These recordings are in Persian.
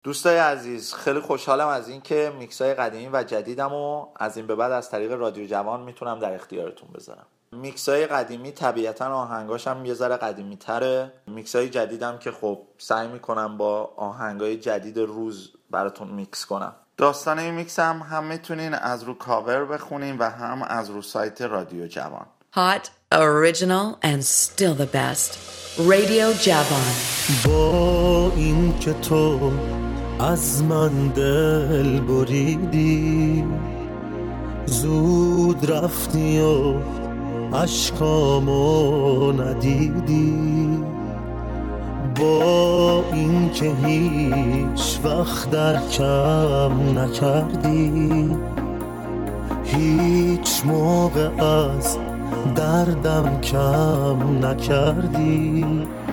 دوستای عزیز، خیلی خوشحالم از این که میکسای قدیمی و جدیدمو از این به بعد از طریق رادیو جوان میتونم در اختیارتون بذارم. میکسای قدیمی طبیعتاً آهنگاشم یه ذره قدیمی تره. میکسای جدیدم که خب سعی میکنم با آهنگای جدید روز براتون میکس کنم. داستان این میکس هم میتونین از رو کاور بخونین و هم از رو سایت رادیو جوان. Hot, original and still the best. رادیو جوان. با این که تو از من دل بریدی، زود رفتی و اشکامو ندیدی، با این که هیچ وقت در کم نکردی، هیچ موقع از دردم کم نکردی.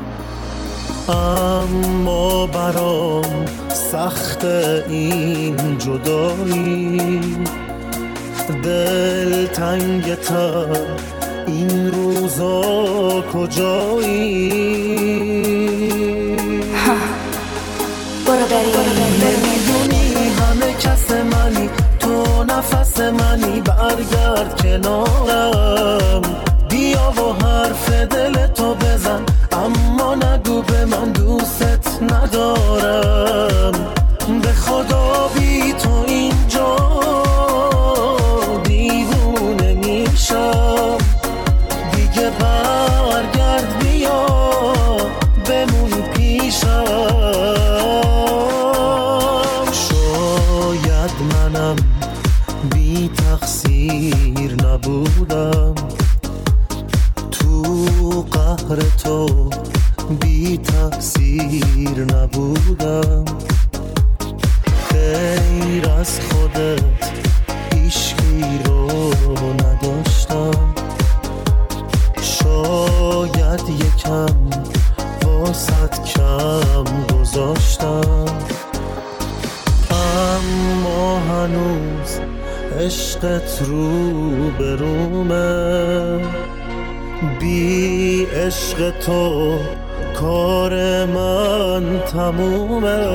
اما برام سخت این جدایی، دل تنگتر این روزا کجایی؟ برو نمیدونی همه کس منی، تو نفس منی، برگرد کنارم، بیا و حرف دل تو بزن، اما نگو به من دوست ندارم. به خدا بی تو اینجا دیوونه میشم، دیگه برگرد بیا بمون پیشم. شاید منم بی تقصیر نبودم، تو قهر تو بی تقصیر نبودم، غیر از خودت هیچکی رو نداشتم. شاید یکم واسط کم گذاشتم، اما هنوز عشقت رو برومه، بی عشق تو کار من تمومه.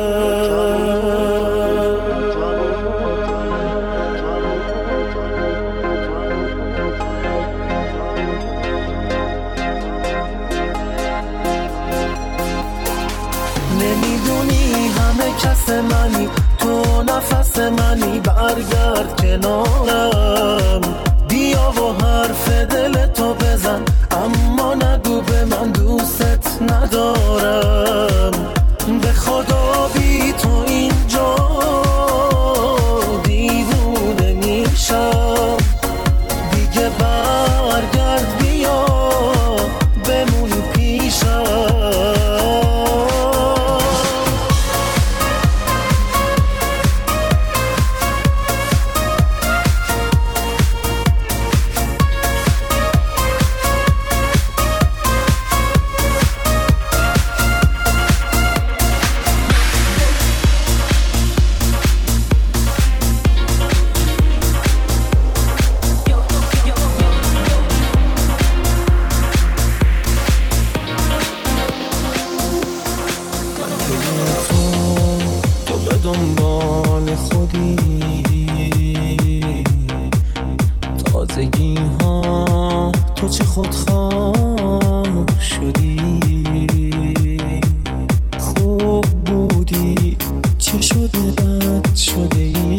نمیدونی همه کس منی، تو نفس منی، برگرد کنارم، بیا و حرف دل تو بزن، اما نگو به من دوست ندارم. به خدا بی تو اینجا دیوونه میشم، دیگه برگرد بیا بمون پیشم. دنبال خودی تازگی ها، تو چه خودخواه شدی، خوب بودی چه شده بد شده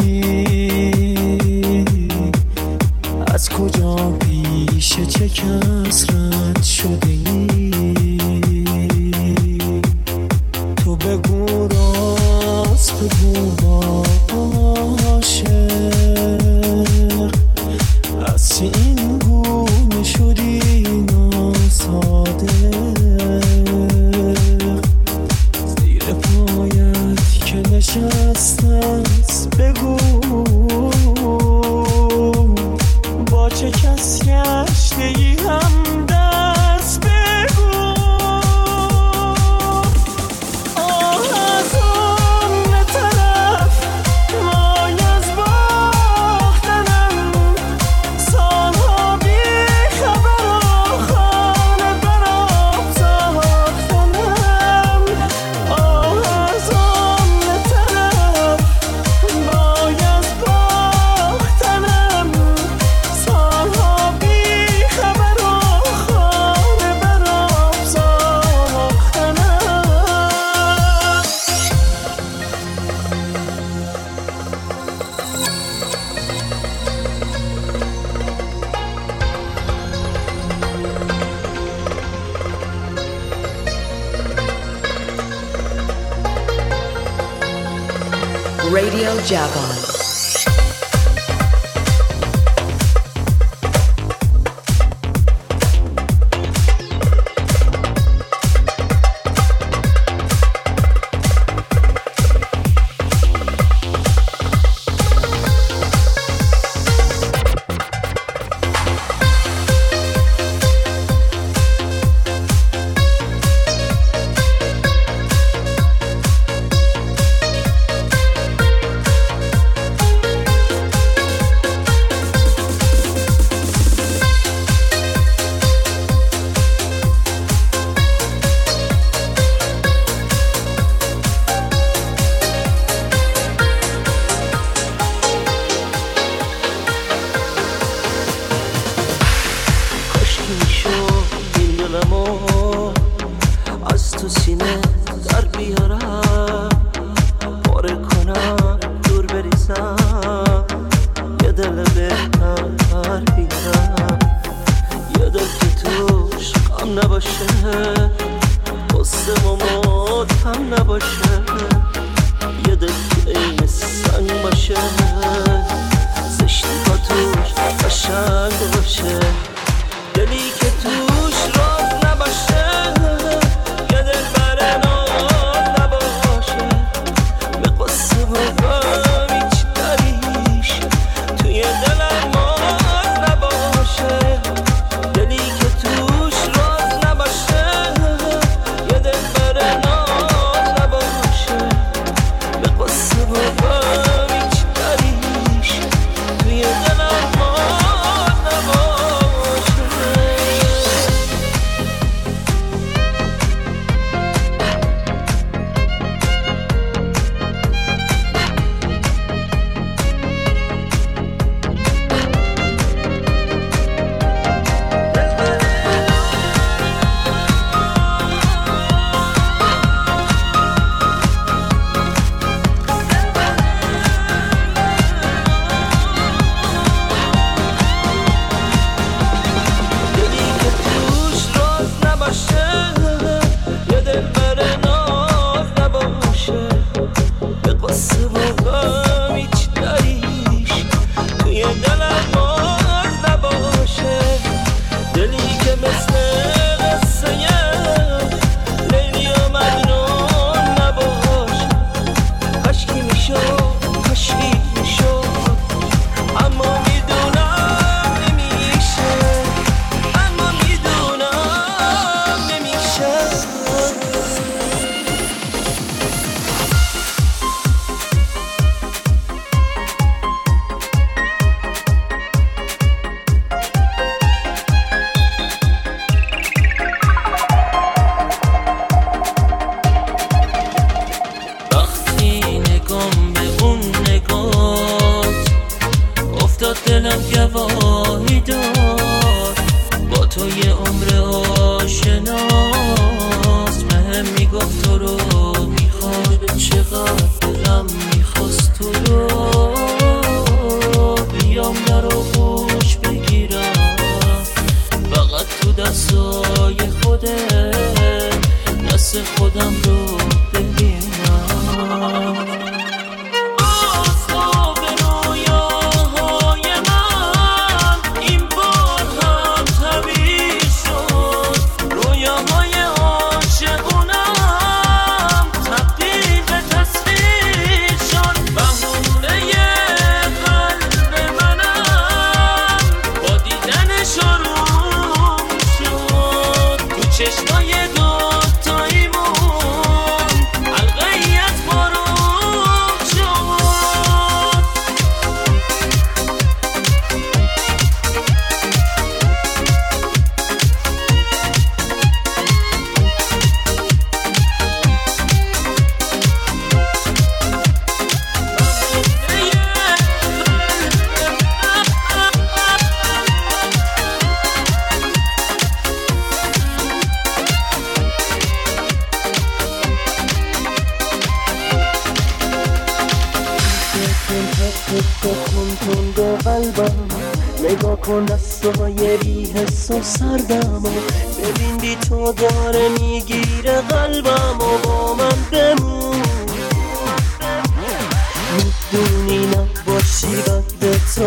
ای، از کجا پیش چه کس رد شده ای، تو بگو راست بگو عاشق، از چه این گونه شدی ناصادق، زیر پایت که نشستت بگو با چه کس گشته ای هم دست بگو. Radio Javan. نگاه کن دستای بی حس و سردم و ببین بی تو داره میگیره قلبم و با من بمون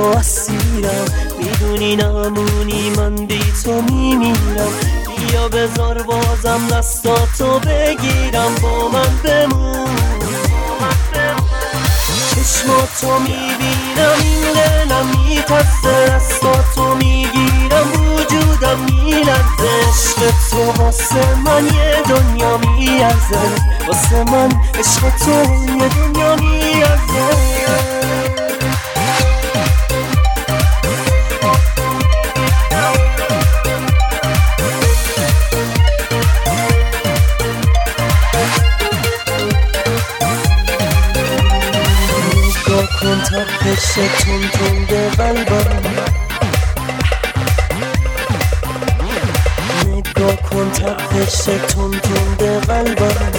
اسیرم، میدونی نمونی من بی تو میمیرم. بیا بذار بازم دستاتو بگیرم، با من بمون. چشماتو میبینم این دلم میتسه، دستاتو میگیرم وجودم میلرزه. عشق تو واسه من یه دنیا میارزه، واسه من عشق تو یه دنیا میارزه. کن تپش تون تون به قلبم، نگاه کن تپش تون تون به قلبم.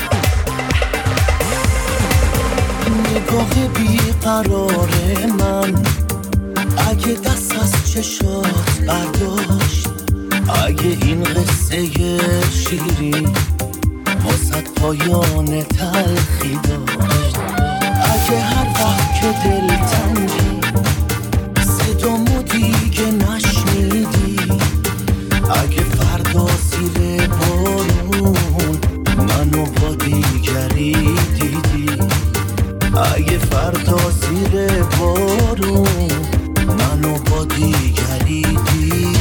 نگاه بیقرار من اگه دست از چشات برداشت، اگه این قصه شیرین واسه پایان تلخی داشت، اگه هر وقت که دل تنگی صدامو دیگه نشنیدی، اگه فردا زیر بارون منو با دیگری دیدی، اگه فردا زیر بارون منو با دیگری دیدی.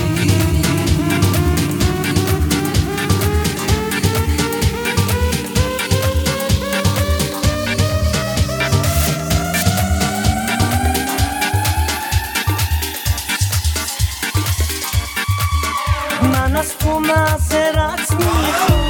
من از تو معذرت میخوام،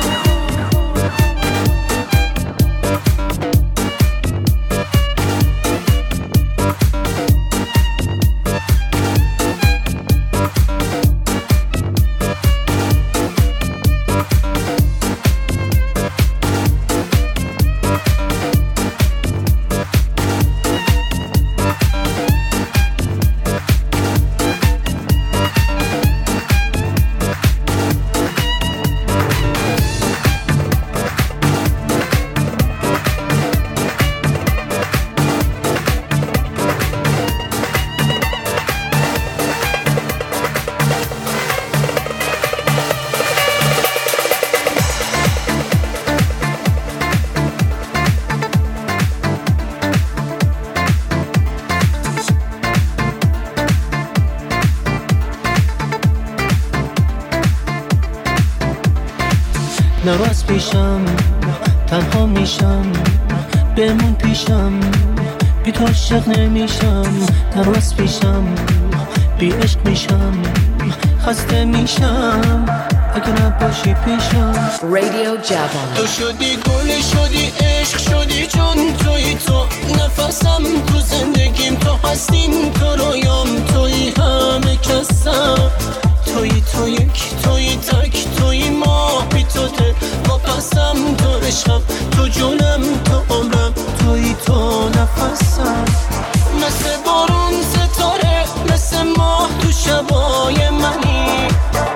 نرو از پیشم، تنها میشم، بمون پیشم، بی تو عاشق نمیشم. نرو از پیشم، بی عشق میشم، خسته میشم اگه نباشی پیشم. Radio Javon. تو شدی گل، شدی عشق، شدی چون توی تو نفسم، تو زندگیم تو هستیم، تو رویام توی همه کسم. توی یک، توی تک، توی ما بی تو دل واپسم. تو عشقم، تو جونم، تو عمرم، توی تو نفسم. مثل بارون ستاره، مثل ماه تو شبای منی،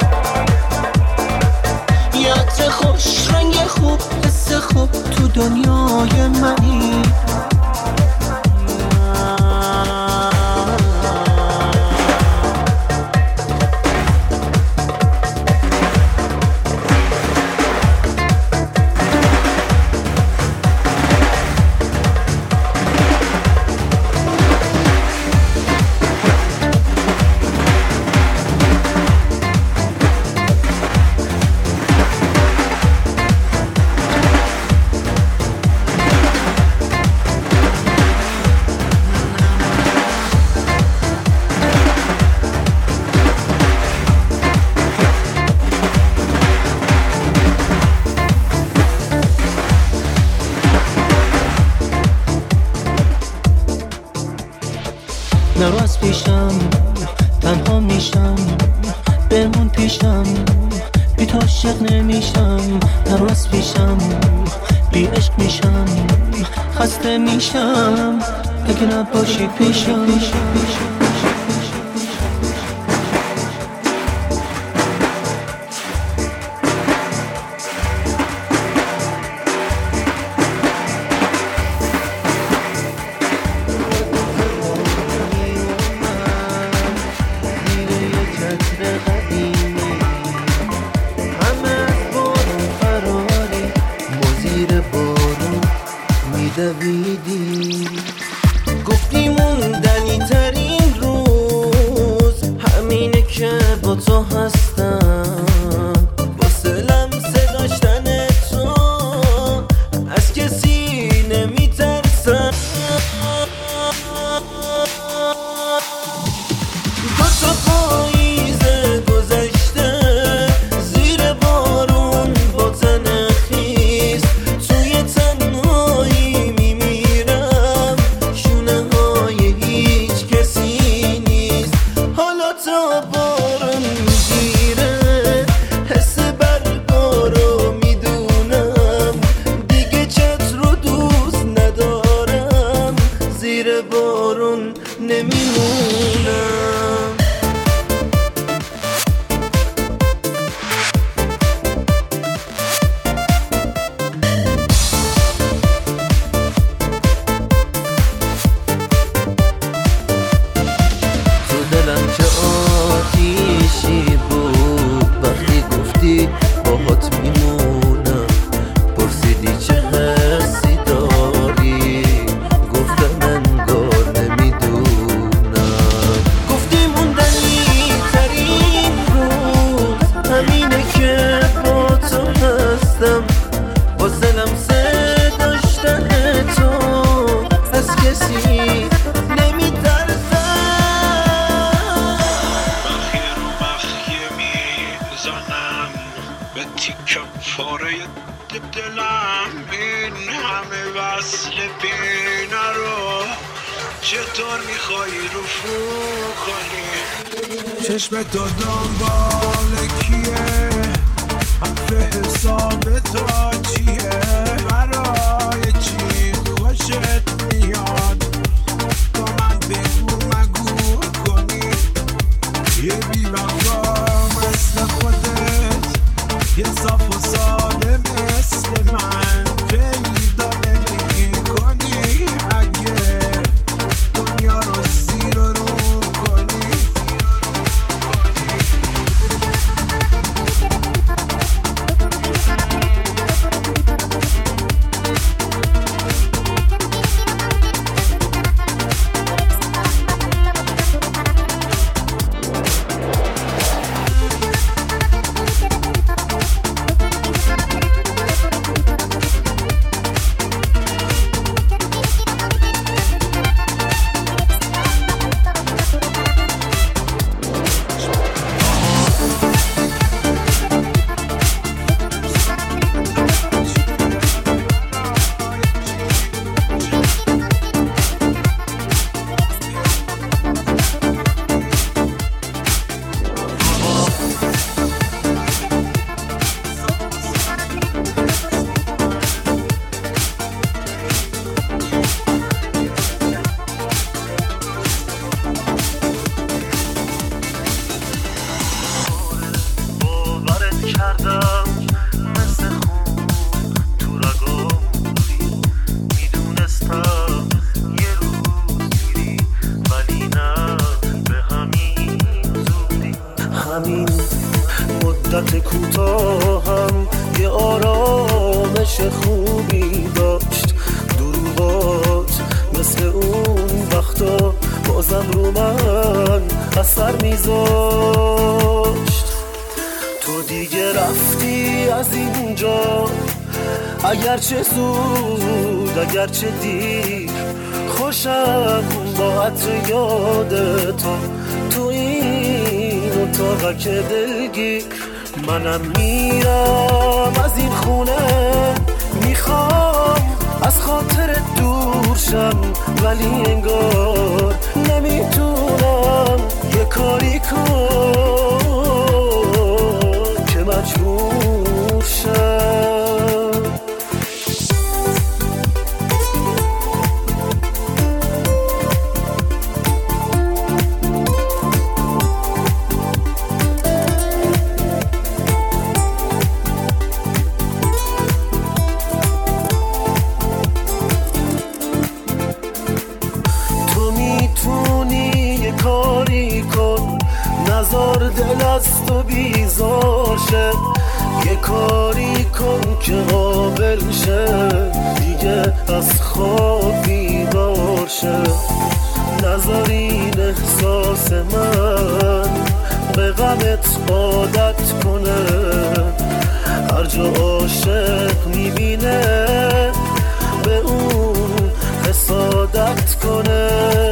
یه عطر خوش رنگ خوب، حس خوب تو دنیای منی. نرو از پیشم، تنها میشم، بمون پیشم، بی تو عاشق نمیشم. نرو از پیشم، بی عشق میشم، خسته میشم اگه نباشی پیشم. بودی. گفتی موندنی ترین روز همینه که با تو هستم، واسه لمسه داشتن تو از کسی نمیترسم. دو تا پاییزه گذشته زیر بارون با تن خیس، توی تنهایی میمیرم، شونه های هیچ کسی نیست. حالا تا بارون میگیره حس برگا رو میدونم، دیگه چتر رو دوست ندارم، زیر بارون نمیمونم. دلم که آتیشی بود وقتی گفتی باهات میمونم. پرسیدی چه حسی داری، گفتم انگار نمیدونم. گفتی موندنی ترین روز همینه که با تو هستم، واسه لمسه داشتن تو از کسی پاره دلم این همه وصل بینه رو چطور میخوایی رفو کنی؟ چشم تو دنبال کیه؟ حرف حساب تا چیه؟ برای چی خوشت میاد؟ با من بگو مگو کنی یه بی‌وفا مثل خودت، یه صاف و ساده مثل من پیدا نمی‌کنی. اگه دنیا رو زیر و رو کنی همین مدت کوتاهم یه آرامش خوبی داشت. دروغات مثل اون وقتا بازم رو من اثر میذاشت. تو دیگه رفتی از اینجا، اگرچه زود اگرچه دیر، خوشم با عطر یادتا تو این اتاقک دلگیر. منم میرم از این خونه، میخوام از خاطرت دور شم، ولی انگار نمیتونم. یه کاری کن که مجبور شم. نزار دل از تو بیزار شه، یه کاری کن که قابل شه دیگه از خواب بیدار شه، نذارین احساس من به غمت عادت کنه. هر جا عاشق میبینه به اون حسادت کنه.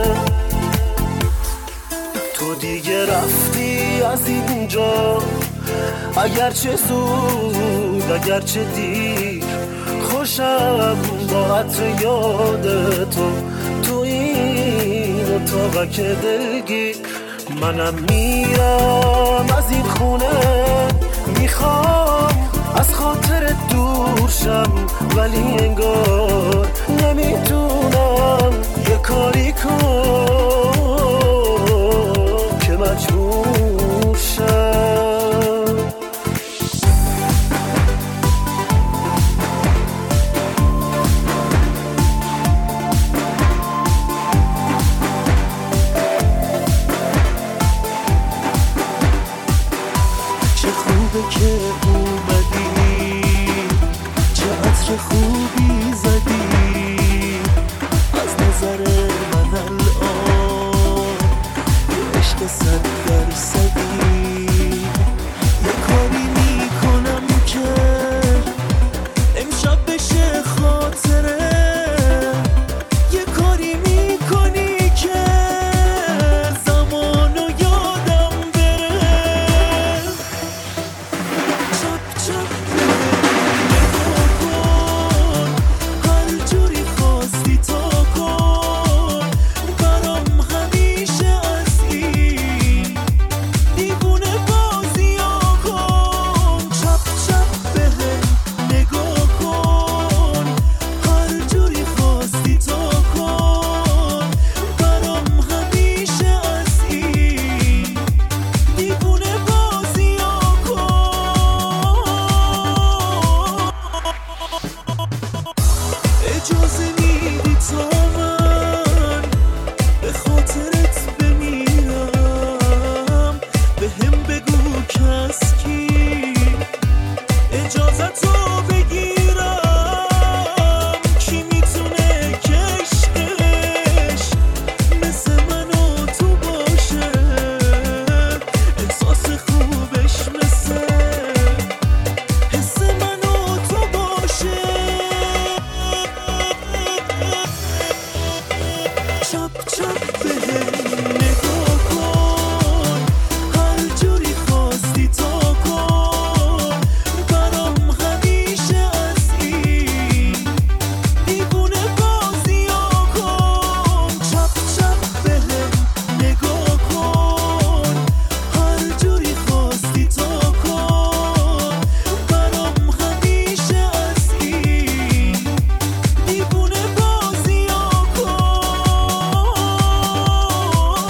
تو دیگه رفتی از اینجا، اگرچه زود اگرچه دیر، خوشم با عطر یاد تو این اتاقک دلگیر. منم میرم از این خونه، میخوام از خاطر دور شم، ولی انگار نمیتونم یه کاری کن که مجبور شم. که اومدی، چه عطر خوبی زدی از نظر من الان، یه عشق 100%. یه کاری میکنم که امشب بشه خاطره، یه کاری میکنی که زمانو یادم بره. چپ چپ نگاه کن، هر جوری خواستی تا کن، برام همیشه از این دیوونه بازی ها کن. چپ چپ بهم نگاه کن، هر جوری خواستی تا کن، برام همیشه از این دیوونه بازی ها کن. اجازه میدی تا من به خاطرت بمیرم، بهم بگو کس کی اجازتو بگیرم، کی میتونه کشش مثل من و تو باشه، احساس خوبش مثل حس من و تو باشه. چپ چپ بهم نگاه کن، هر جوری خواستی تا کن، برام همیشه از این دیوونه بازی ها کن. چپ چپ بهم نگاه کن، هر جوری خواستی تا کن، برام همیشه از این دیوونه بازی ها کن.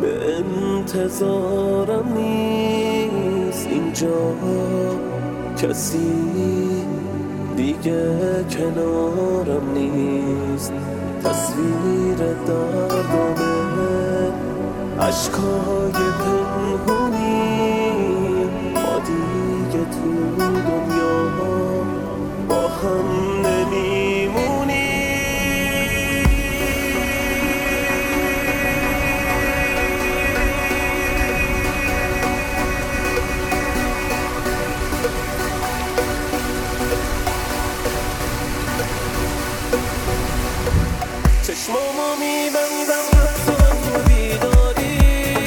به انتظارم نیست اینجا کسی دیگه کنارم نیست تصویر دردانه عشقای پنهونی ما دیگه تو دنیا با هم نمیمونی چشمامو میبندم حتی تو بیداری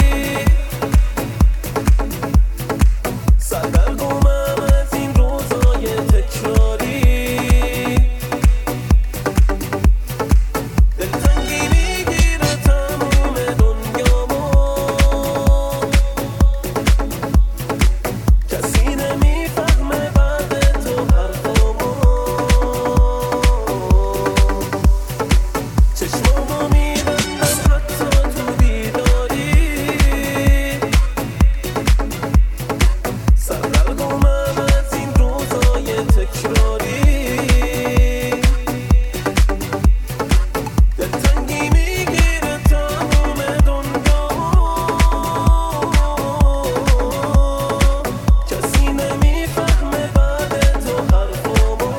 سردرگمم از این روزای تکراری دلتنگی میگیره تموم دنیامو کسی نمیفهمه بعد تو حرفامو چشمامو میبندم حتی تو بیداری سردرگمم از این روزای تکراری دلتنگی میگیره تموم دنیا کسی نمیفهمه بعد تو حرفامو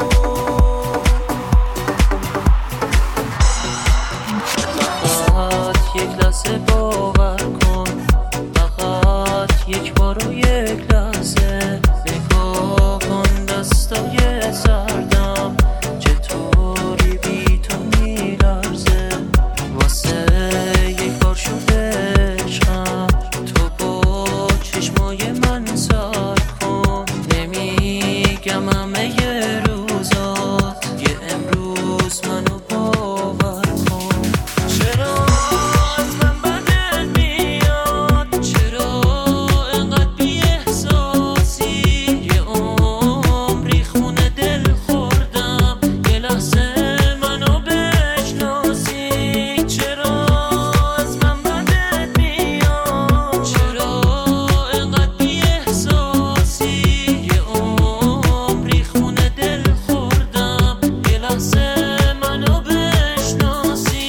فقط یک لحظه باور کن فقط یک بار و یک لحظه نگاه کن دستای سردم چطوری بی تو میلرزه واسه یک بار شده عشقم تو با چشمای من سر کن نمیگم همه یه روزات یه امروز منو باور کن چرا از من بدت میاد چرا انقدر بی احساسی یه عمری خونه دل خوردم یه لحظه منو بشناسی چرا از من بدت میاد چرا انقدر بی احساسی یه عمری خونه دل خوردم یه لحظه منو بشناسی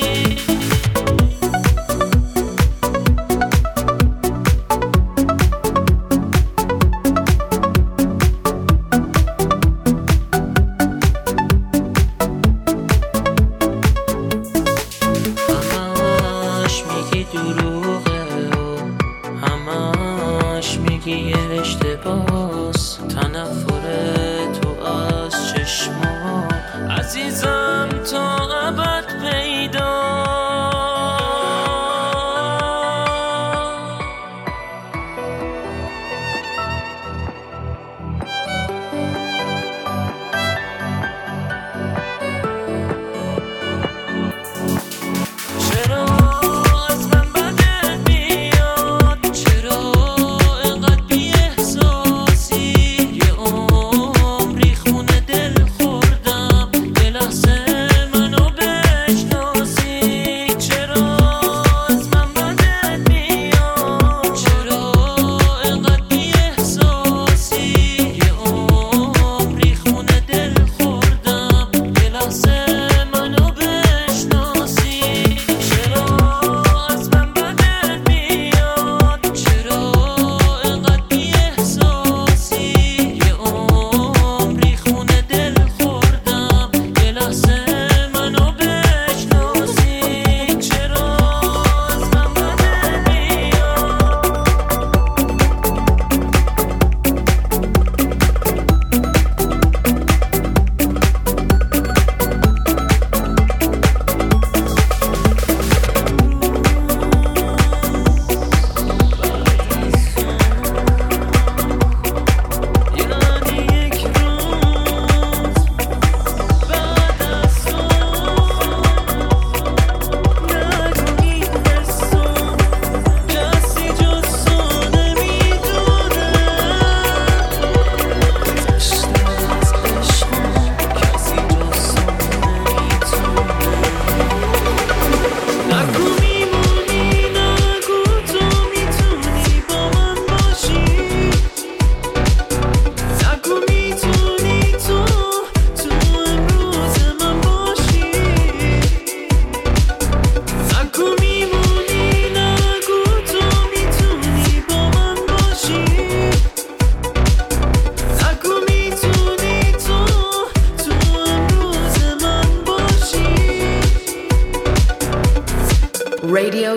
همش میگی دروغه و همش میگی اشتباس تنفر تو از چشما عزیزم تا ابد پیدا چرا از من بدت میاد چرا انقدر بی احساسی یه عمری خونه دل خوردم یه لحظه منو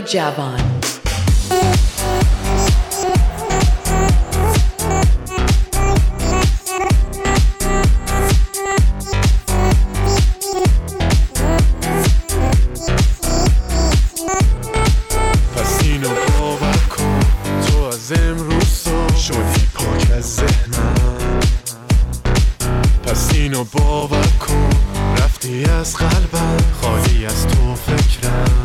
Javan. باور کن رفتی از قلبم خالی از تو فکرم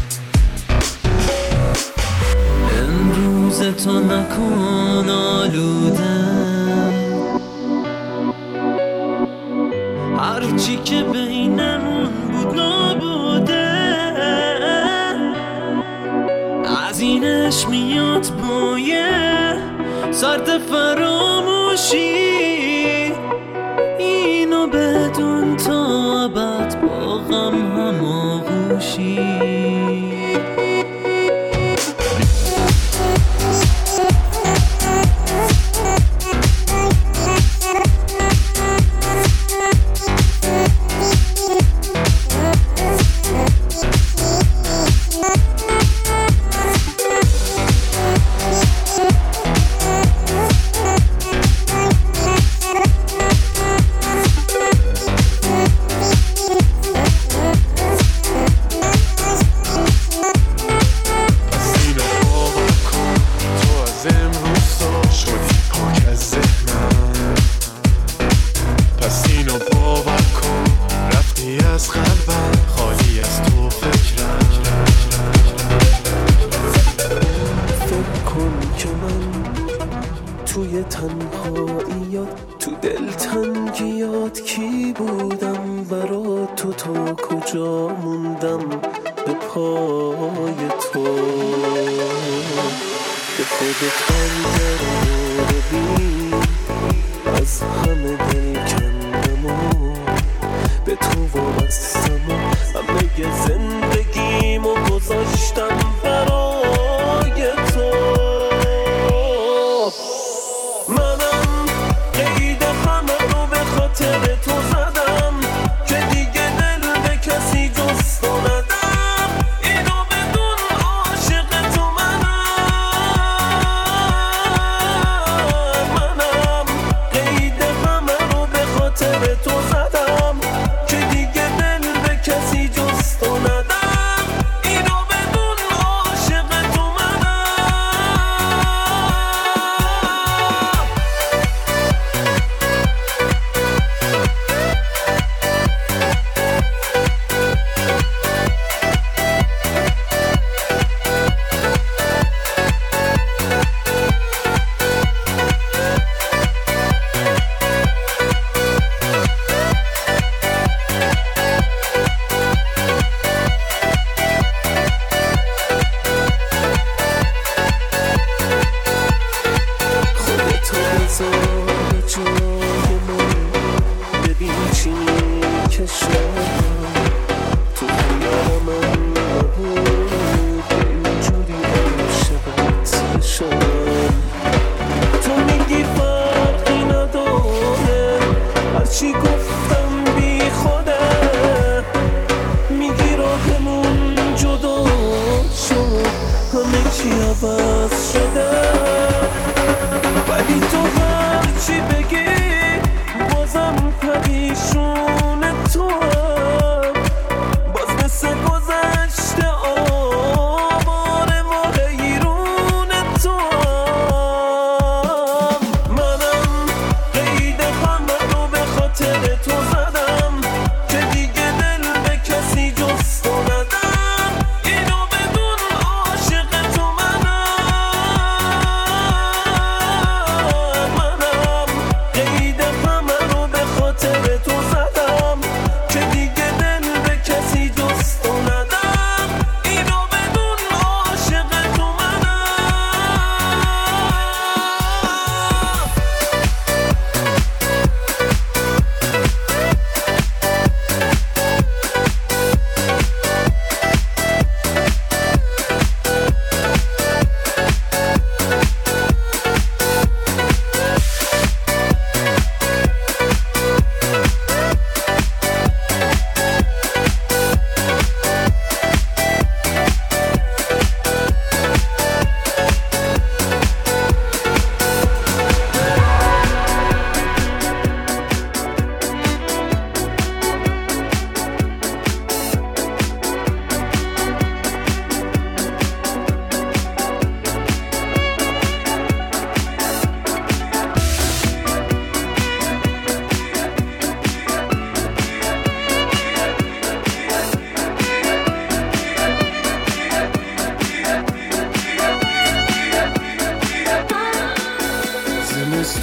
امروز تو نکن آلودم هرچی که بینمون بود نبوده از اینش میاد بویه سرد فراموشی بدون تا ابد با غم هماغوشی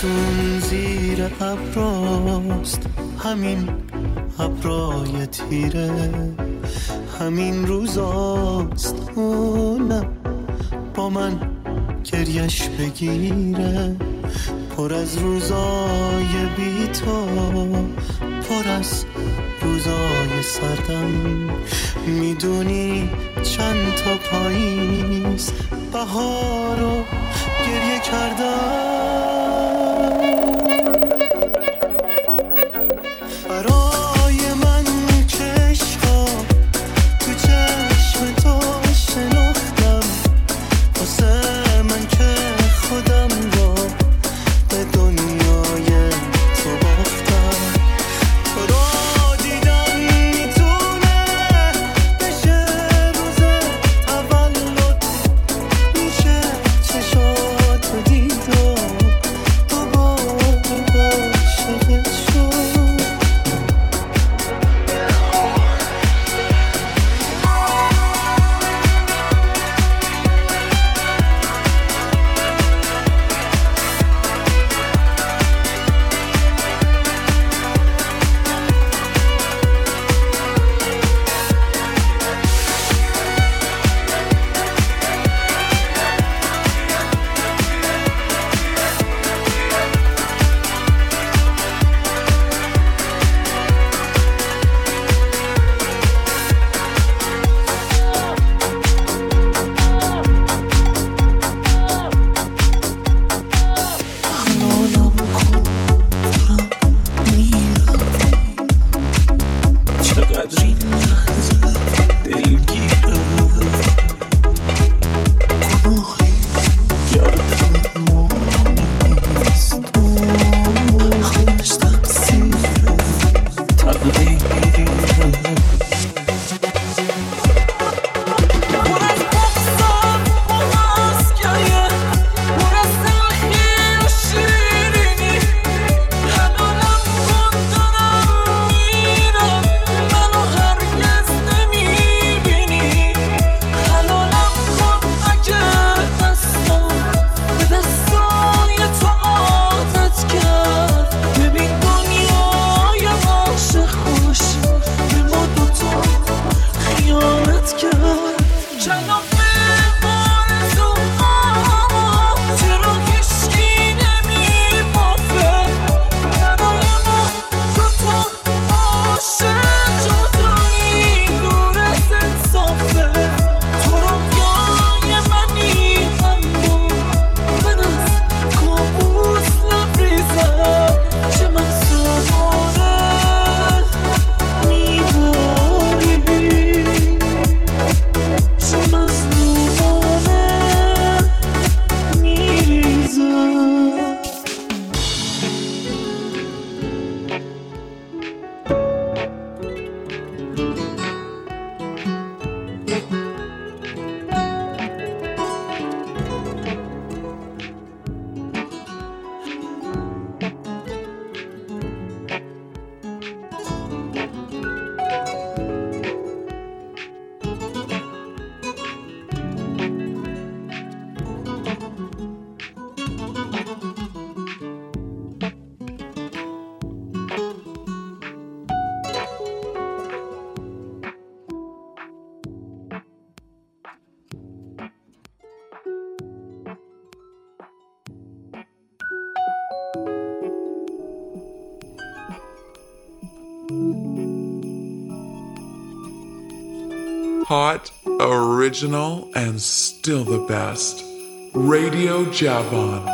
اون زیر ابراست، همین ابرای تیره، همین روزاست اونم با من گریش بگیره. پر از روزای بی تو، پر از روزای سردم، میدونی چند تا پاییز بهارو گریه کردم. برای من که عشقا تو چشم تو شناختم، واسه من که خودم را به دنیای تو باختم. تو را دیدم میتونه بشه روز تولد، میشه چشاتو دید و دوباره عاشقت شد. Hot, original, and still the best. Radio Javan.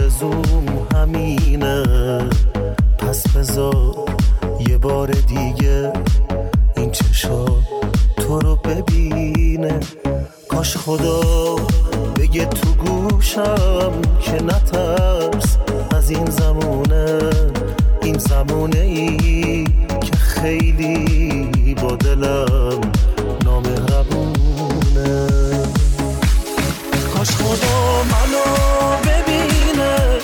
آرزوم همینه، پس بذار یه بار دیگه این چشا تو رو ببینه. کاش خدا بگه تو گوشم که نترس از این زمونه، این زمونه ای که خیلی با دلم نامهربونه. کاش خدا منو ببینه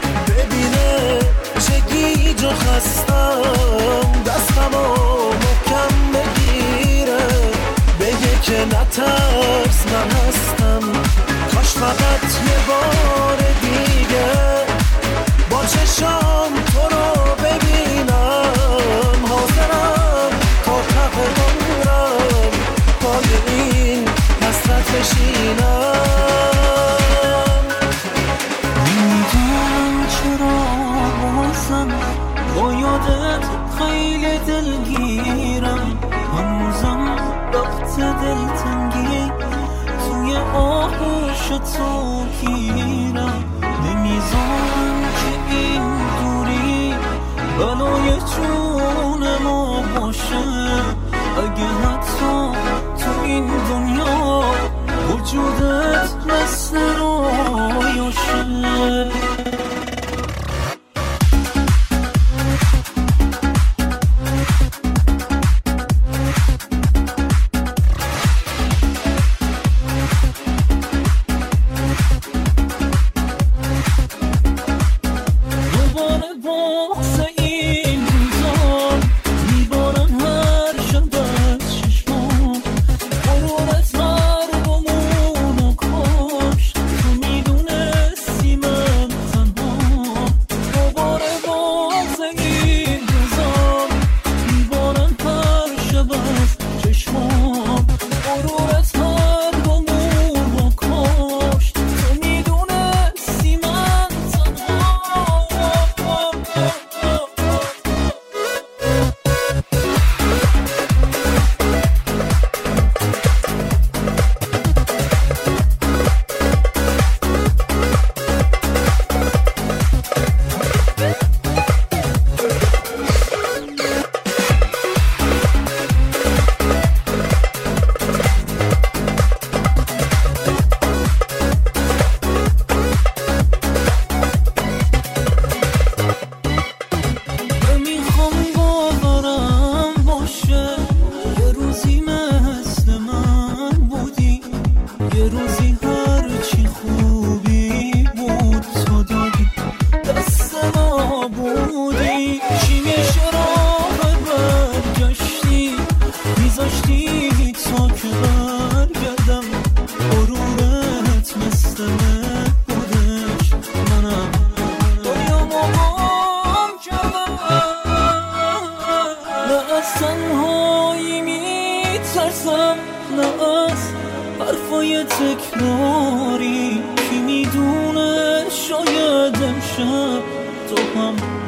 چه گیج و خستم، دستمو محکم بگیره، بگه که نترس من هستم. کاش فقط یه بار دیگه با چشام تو رو ببینم، حاضرم تا ته عمرم پای این حسرت بشینم. نمیدونم چرا بازم با یادت خیلی دلگیرم، هنوزم وقت دلتنگی توی آغوش تو گیرم. نمیذارم که این دوری بلای جون ما باشه، اگه حتی تو این دنیا وجودت مثل رویاشه.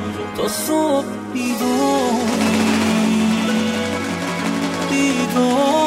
بیداری